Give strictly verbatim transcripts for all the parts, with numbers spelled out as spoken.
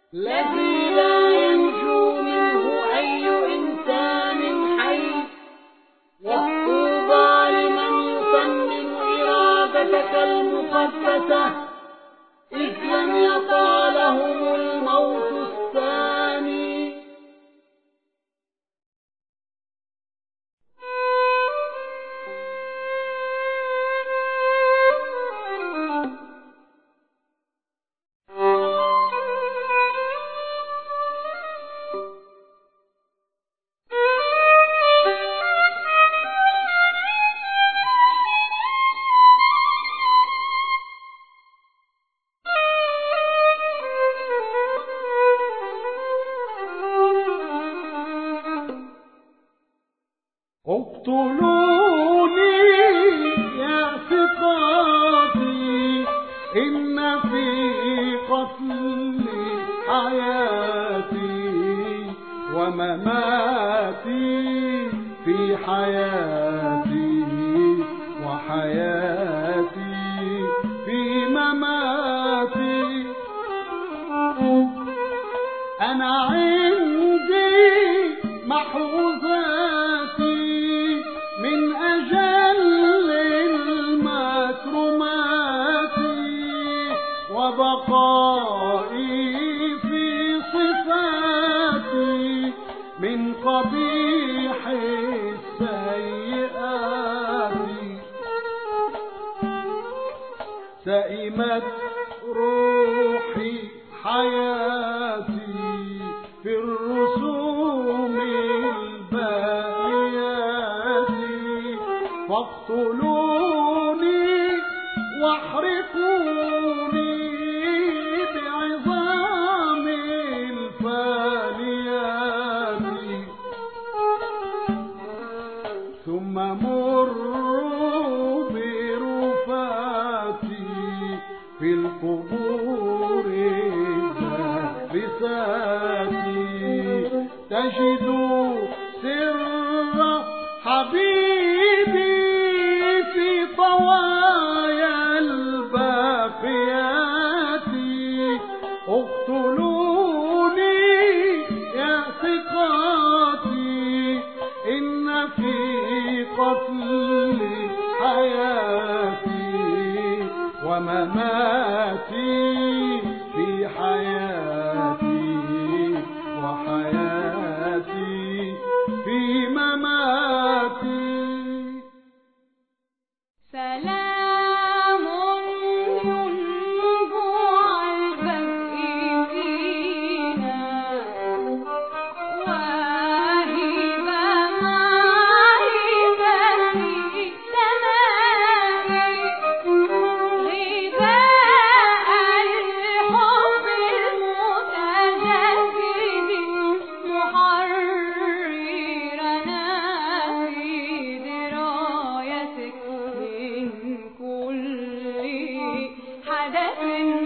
الذي لا ينجو منه أي إنسان حي. والطوبى لمن يتمم إرادتك المقدسة إذ لم يطع لهم الموت الثاني. اقتلوني يا ثقاتي إن في قتلي حياتي ومماتي في حياتي وحياتي في مماتي. أنا عندي محفوظاتي من أجل المكرمات وبقائي في صفاتي من قبيح السيئات. سئمت روحي حياتي في الرسوم الباقيات. فاقتلوني واحرقوني بعظام الفانيات. ثم مروا برفاتي في القبور الدارسات. تجدوا سر حبيبي في طوايا الباقيات. اقتلوني يا ثقاتي إن في قتلي حياتي ومماتي في حياتي وحياتي في مماتي. سلام ينبوع البدء فينا واهبا معرفة السماء غذاء الحب المتجدد محررنا في درايتك من كل حدث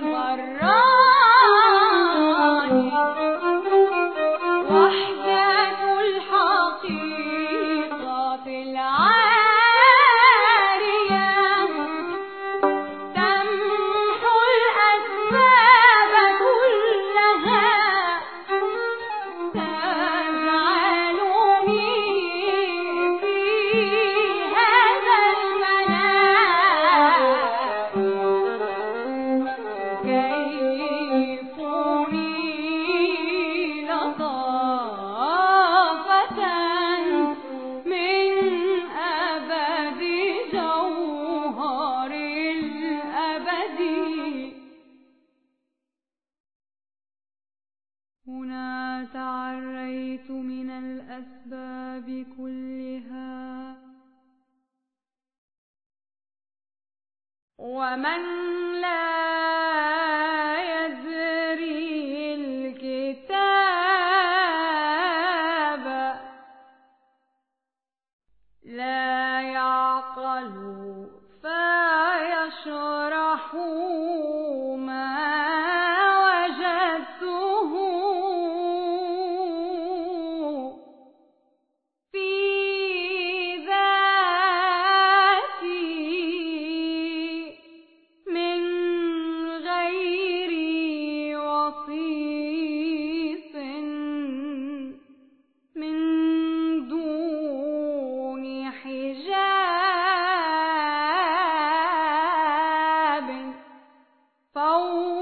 براني. وحدة الحقيقة العارية تمحو الأسباب كلها. تجعلني في هذا المنام كيف أنيل طافة من أبد جوهر الأبد. هنا تعريت من الأسباب كلها ومن لا يدري الكتاب لا يعقل فيشرح ما وجدته في ذاتي من غير وصية. فوق